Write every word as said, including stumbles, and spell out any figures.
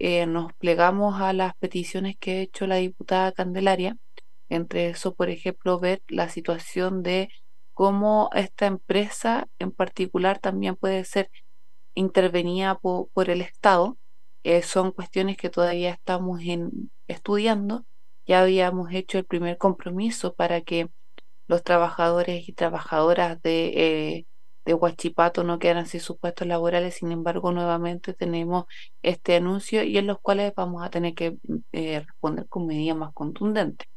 eh, nos plegamos a las peticiones que ha hecho la diputada Candelaria. Entre eso, por ejemplo, ver la situación de cómo esta empresa en particular también puede ser intervenida po- por el Estado. Eh, son cuestiones que todavía estamos en- estudiando. Ya habíamos hecho el primer compromiso para que los trabajadores y trabajadoras de, eh, de Huachipato no quedan sin sus puestos laborales. Sin embargo, nuevamente tenemos este anuncio y en los cuales vamos a tener que eh, responder con medidas más contundentes.